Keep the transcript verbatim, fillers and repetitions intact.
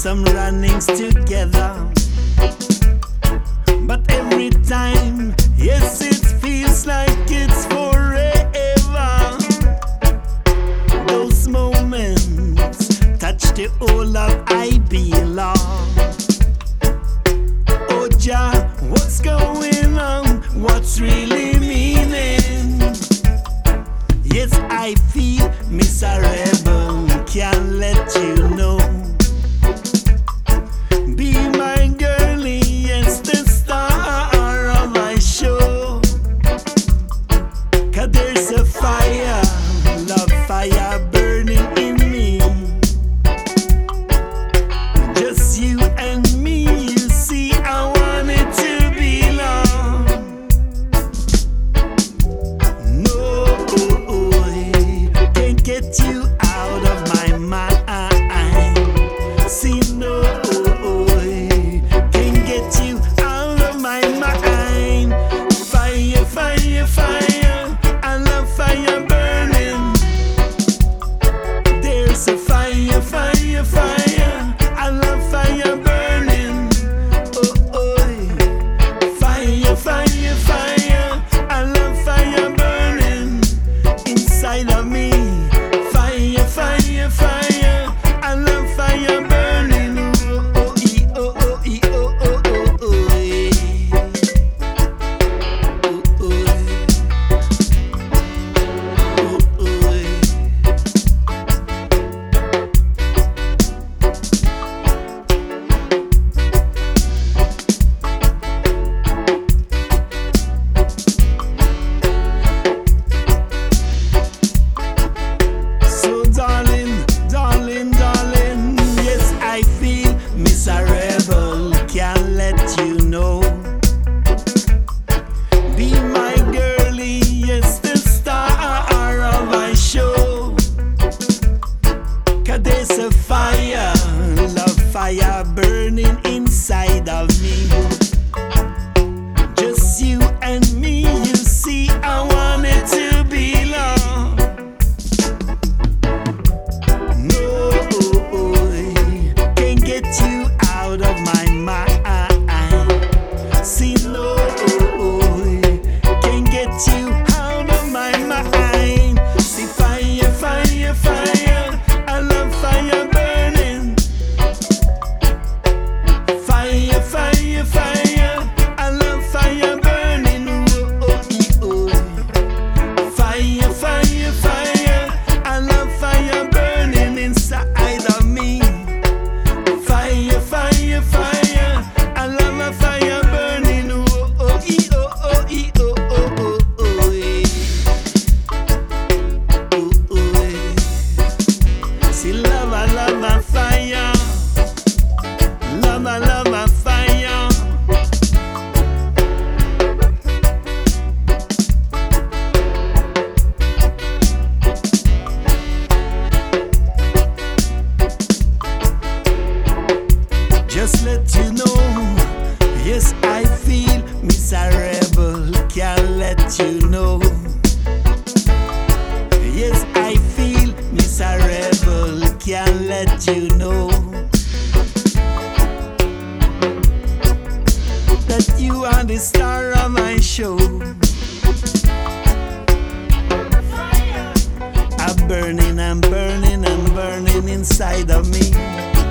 some runnings together. But every time, yes, it feels like it's forever. Those moments touch the whole of I belong. Oh Jah, what's going on? What's really meaning? Yes, I feel miserable, can't let you know. Be my girlie, yes, the star of my show. 'Cause there's a fire, love fire burning in me. Just you and me, you see, I want it to be long. No, can't get you out of my mind. See, no, can't get you out of my mind. Fire, fire, fire, I love fire burning. There's a fire, fire, fire, I love fire burning. Oh, oh, fire, fire, fire, I love fire burning inside of me. Fire, fire, fire, I love fire burning. Oh, oh, ee, oh, oh, ee, oh, oh, oh, oh, eh. Oh, oh, eh. Oh, oh, eh. So darling, darling, darling, yes, I feel miserable, can't let you know. Be my girlie, yes, the star of my show. 'Cause there's a fire, love fire burning inside of me. Just you and me, you see, I want it to be long. No, can't get you out of my mind. See, no, can't get you out of my mind. See, fire, fire, fire, I love fire burning. Fire, fire, fire, I love fire burning. Oh, oh, ee, oh. Fire, fire, fire, I love fire burning inside of me. Fire, fire, fire, I love a fire burning. Oh, oh, ee, oh, oh, ee, oh, oh, oh, oh, eh. Oh, oh, eh. See, love, I love a fire. Love, I love a fire. Just let you know, yes, I feel miserable, can't let you know. Yes, I feel miserable, can't let you know. That you are the star of my show. I'm burning, I'm burning, I'm burning inside of me.